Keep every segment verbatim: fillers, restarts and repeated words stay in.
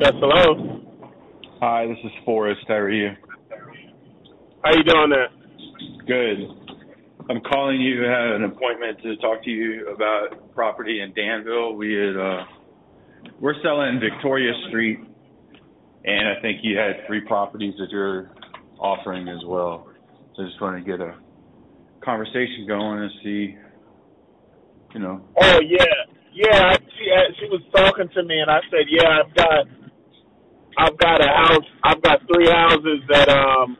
Yes, hello. Hi, this is Forrest. How are you? How you doing there? Good. I'm calling you. I had an appointment to talk to you about property in Danville. We had, uh, we're selling Victoria Street, and I think you had three properties that you're offering as well. So I just want to get a conversation going and see, you know. Oh yeah, yeah. She uh, she was talking to me, and I said, yeah, I've got I've got a house. I've got three houses that um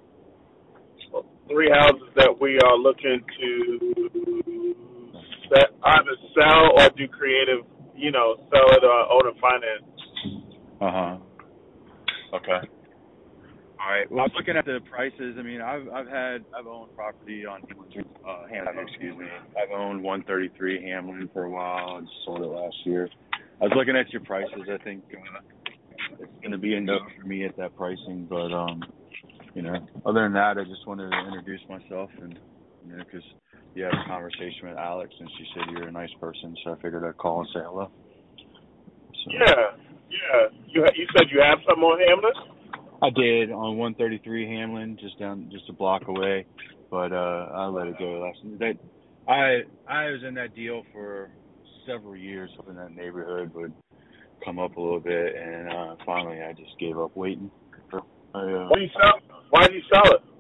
three houses that we are looking to set, either sell or do creative, you know, sell it or own a finance. Uh huh. Okay. All right. Well, I was looking at the prices. I mean, I've I've had I've owned property on uh, Hamlin. Excuse me. I've owned one thirty-three Hamlin for a while. I just sold it last year. I was looking at your prices. I think uh, it's going to be a no for me at that pricing. But um, you know, other than that, I just wanted to introduce myself and you know, because you had a conversation with Alex and she said you're a nice person, so I figured I'd call and say hello. So. Yeah, yeah. You you said you have some on Hamlin? I did on one thirty-three Hamlin, just down, just a block away, but uh I let it go last. That I I was in that deal for several years, hoping that neighborhood would come up a little bit, and uh finally I just gave up waiting. For, I, uh, Why did you sell? Why did you sell it?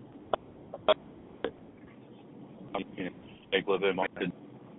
you know, take a little bit of market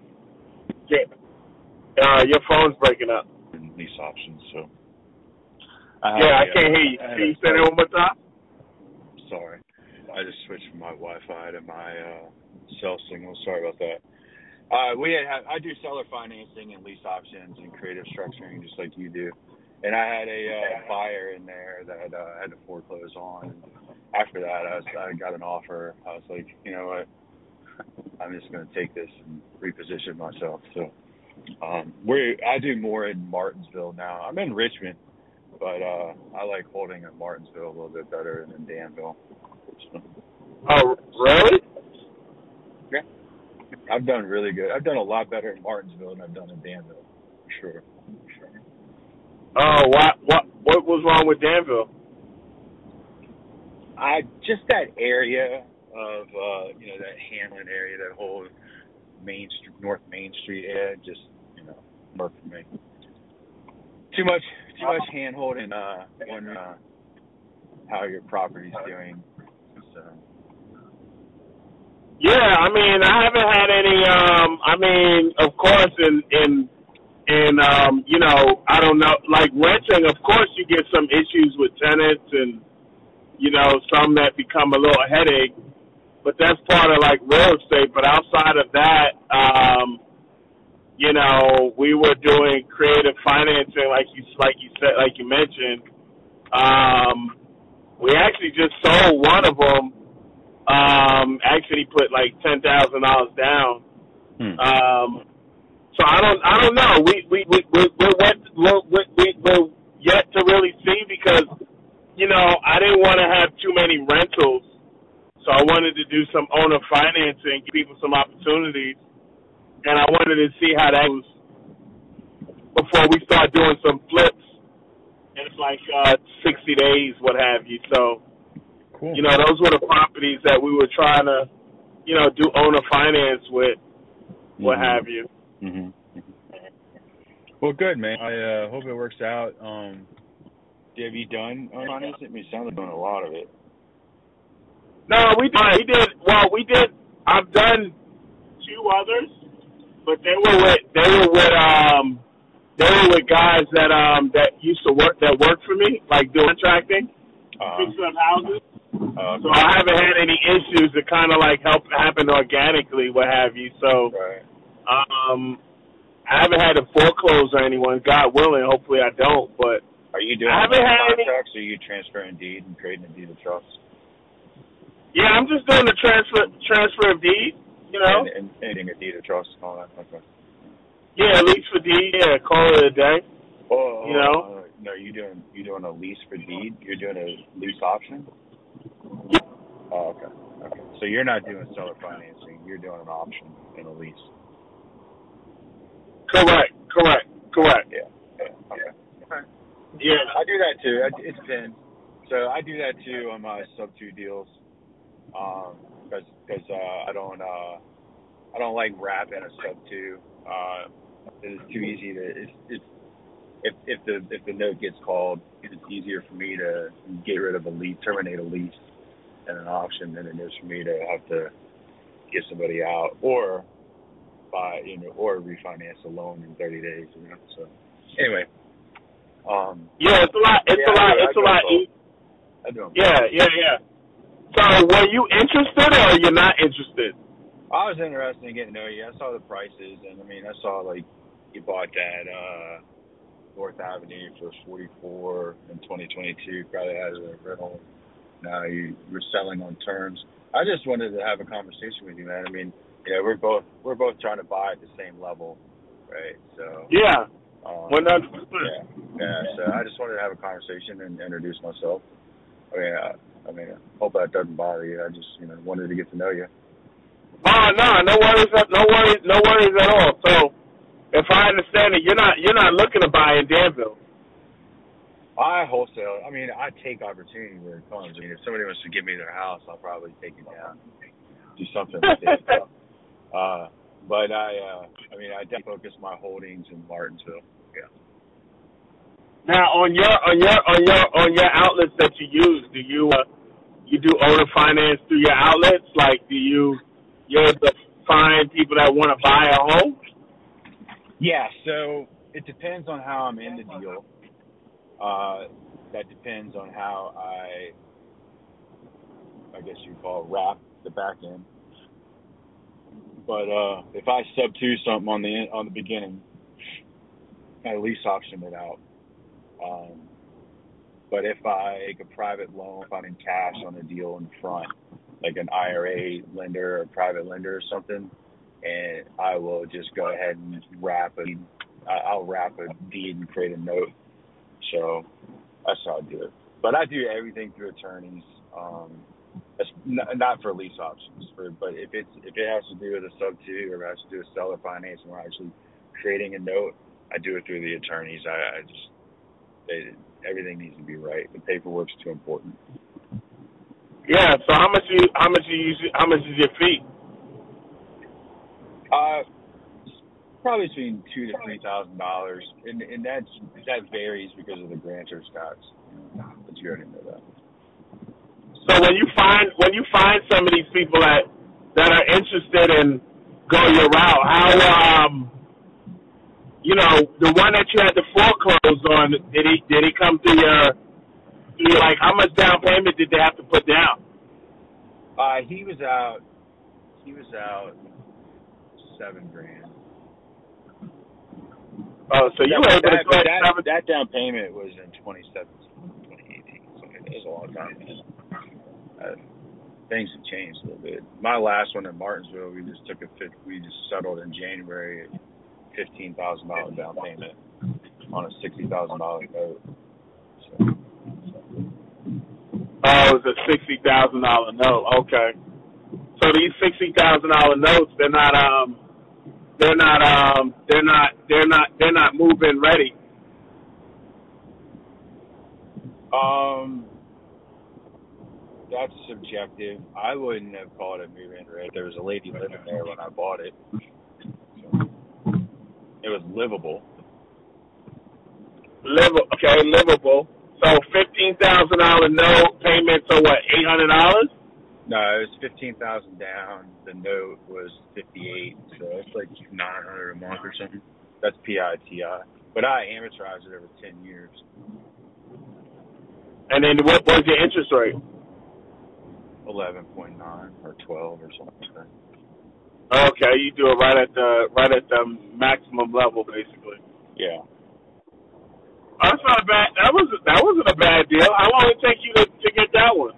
Yeah. Uh, your phone's breaking up. and lease options, so. I yeah, I can't hear you. I Can you say that one more time? Sorry, I just switched from my Wi-Fi to my uh, cell signal. Sorry about that. Uh, we had, I do seller financing and lease options and creative structuring, just like you do. And I had a uh, buyer in there that uh, I had to foreclose on. And after that, I, was, I got an offer. I was like, you know what? I'm just going to take this and reposition myself. So um, we, I do more in Martinsville now. I'm in Richmond. But uh, I like holding at Martinsville a little bit better than Danville. So, Oh, really? yeah, I've done really good. I've done a lot better in Martinsville than I've done in Danville, for sure. For sure. Oh, what what what was wrong with Danville? I just that area of uh, you know that Hamlin area, that whole Main Street, North Main Street area, just you know worked for me. Too much, too much hand holding uh, on uh, how your property's doing. So. Yeah, I mean, I haven't had any. Um, I mean, of course, in in in um, you know, I don't know, like renting. Of course, you get some issues with tenants, and you know, some that become a little headache. But that's part of like real estate. But outside of that, um, you know, we were doing creative financing, like you like you said, like you mentioned. Um, we actually just sold one of them. Um, actually put like ten thousand dollars down. Hmm. Um, so I don't, I don't know. We we we we we're, wet, we're, we we're yet to really see because you know I didn't want to have too many rentals, so I wanted to do some owner financing, give people some opportunities, and I wanted to see how that was before we start doing some flips. And it's like uh, sixty days, what have you. So. Cool. You know, those were the properties that we were trying to, you know, do owner finance with, what mm-hmm. have you. Mm-hmm. Well, good, man. I uh, hope it works out. Um, have you done owner financing? I mean, it sounds like doing a lot of it. No, we did. We did. Well, we did. I've done two others, but they were with they were with um they were with guys that um that used to work that worked for me, like doing contracting, uh, fixing up houses. Uh, so I haven't had any issues to kind of like help happen organically, what have you. So, right. um, I haven't had to foreclose on anyone. God willing, hopefully I don't. But are you doing I haven't had contracts, any... or are you transferring deed and creating a deed of trust? Yeah, I'm just doing the transfer transfer of deed. You know, and, and anything a deed of trust and all that. Okay. Yeah, lease for deed. Yeah, call it a day. Oh, you know. Uh, no, you doing you doing a lease for deed? You're doing a lease option? Oh, okay. Okay. So you're not doing seller financing. You're doing an option and a lease. Correct. Correct. Correct. Yeah. Yeah. Okay. Okay. Yeah. I do that too. I- It depends. So I do that too on my sub two deals, um, because because uh, I don't uh, I don't like wrapping a sub two. Uh, it's too easy to it's, it's if if the if the note gets called, it's easier for me to get rid of a lease, terminate a lease at an auction than it is for me to have to get somebody out or buy you know or refinance a loan in thirty days. You know. So anyway, um, Yeah, it's a lot. It's yeah, a I lot. do. I It's a do them lot. both. E- I do them both. yeah, yeah, yeah. So, were you interested or you're not interested? I was interested in getting to know you. I saw the prices, and I mean, I saw like you bought that uh, North Avenue for forty-four in twenty twenty-two, probably as a rental. Now you were selling on terms. I just wanted to have a conversation with you, man. I mean, you know, we're both we're both trying to buy at the same level, right? So Yeah, um, one hundred yeah, percent. yeah. So I just wanted to have a conversation and introduce myself. I mean, I, I mean, I hope that doesn't bother you. I just you know wanted to get to know you. Oh no, no worries, no worries, no worries at all. So, if I understand it, you're not you're not looking to buy in Danville. I wholesale. I mean, I take opportunity where it comes. I mean, if somebody wants to give me their house, I'll probably take it down, do something with it. uh, but I, uh, I mean, I definitely focus my holdings in Martinsville. Yeah. Now, on your on your on your on your outlets that you use, do you uh, you do owner finance through your outlets? Like, do you you're the find people that want to buy a home? Yeah. So it depends on how I'm in the deal. Uh, that depends on how I, I guess you call it wrap the back end. But uh, if I sub two something on the on the beginning, I lease auction it out. Um, but if I take a private loan, if I'm in cash on a deal in front, like an I R A lender or private lender or something, and I will just go ahead and wrap it. I'll wrap a deed and create a note. So that's how I do it. But I do everything through attorneys. Um, that's not for lease options, for, but if it's if it has to do with a sub two or it has to do with seller finance and we're actually creating a note, I do it through the attorneys. I, I just they, everything needs to be right. The paperwork's too important. Yeah. So how much you how much you use how much is your fee? Uh, probably between two to three thousand dollars, and and that's that varies because of the grantor stats. But you already know that. So when you find when you find some of these people that that are interested in going your route, how um you know the one that you had to foreclose on, did he did he come to your you like how much down payment did they have to put down? Uh, he was out. He was out seven grand. Oh, so you that, were able that, to go that, seven. that down payment was in twenty seventeen, twenty eighteen. So it was a long time. Uh, things have changed a little bit. My last one in Martinsville, we just took a fit, we just settled in January, fifteen thousand dollar down payment on a sixty thousand dollar note. So, Oh, it was a sixty thousand dollar note. Okay. So these sixty thousand dollar notes, they're not um, they're not um, they're not they're not they're not move-in ready. um, that's subjective. I wouldn't have called it move-in ready. There was a lady living there when I bought it. So it was livable. Live okay, livable. So fifteen thousand dollar note payments are what, eight hundred dollars? No, it was fifteen thousand down. The note was fifty-eight, so it's like nine hundred a month or something. That's P I T I. But I amortized it over ten years. And then what was your interest rate? Eleven point nine or twelve or something like that. Okay, you do it right at the right at the maximum level, basically. Yeah. Oh, that's not a bad. That was that wasn't a bad deal. How long did it take you to, to get that one?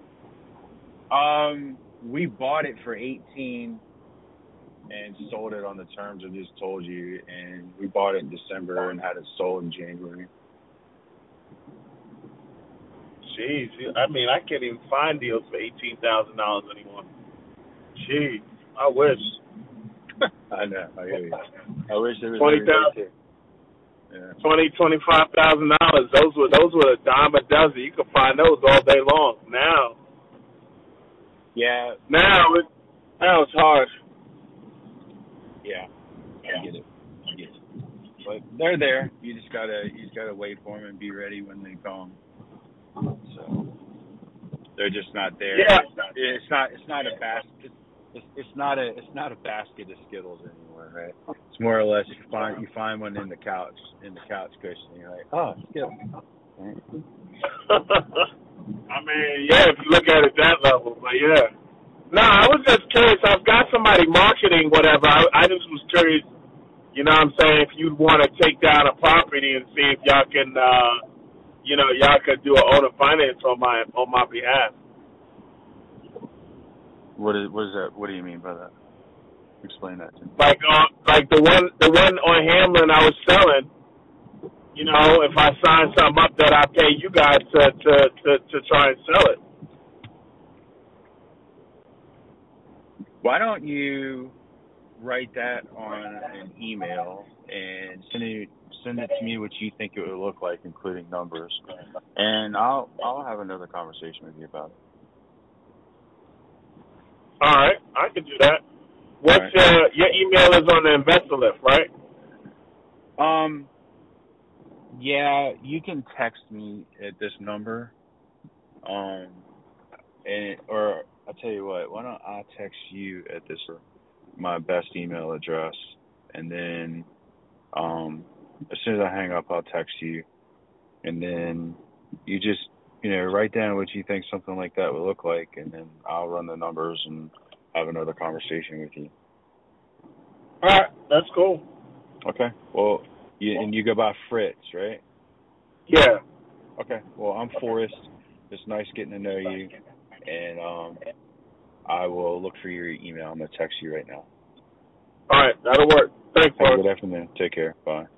Um, we bought it for eighteen and sold it on the terms I just told you, and we bought it in December and had it sold in January. Jeez, I mean, I can't even find deals for eighteen thousand dollars anymore. Jeez, I wish. I know. I hear you. I wish there was Twenty every day thousand. too. Yeah. Twenty, twenty-five thousand dollars. Those were those were a dime a dozen. You could find those all day long. Now, Yeah. now it now it's hard. Yeah. I get it. I get it. But they're there. You just gotta you just gotta wait for them and be ready when they come. So they're just not there. Yeah. It's not. It's not, it's not a basket. It's, it's not a. It's not a basket of Skittles anymore, right? It's more or less you find you find one in the couch in the couch cushion. And you're like, oh, Skittles. Right? I mean, yeah, if you look at it that level, but yeah. No, I was just curious. I've got somebody marketing whatever. I, I just was curious. You know what I'm saying? If you'd want to take down a property and see if y'all can, uh, you know, y'all could do an owner finance on my on my behalf. What is what is that? What do you mean by that? Explain that to me. Like uh, like the one the one on Hamlin I was selling. You know, if I sign something up that I pay you guys to to to, to try and sell it. Why don't you write that on an email and send it send it to me what you think it would look like, including numbers, and I'll I'll have another conversation with you about it. All right, I can do that. What's right. your your email is on the investor list, right? Um. Yeah, you can text me at this number. Um, and or I'll tell you what. Why don't I text you at this my best email address, and then um, as soon as I hang up, I'll text you, and then you just you know write down what you think something like that would look like, and then I'll run the numbers and have another conversation with you. All right, that's cool. Okay. Well, you, and you go by Fritz, right? Yeah. Okay. Well, I'm Forrest. It's nice getting to know you, and um, I will look for your email. I'm gonna text you right now. All right, that'll work. Thanks, Have a Forrest. good afternoon. Take care. Bye.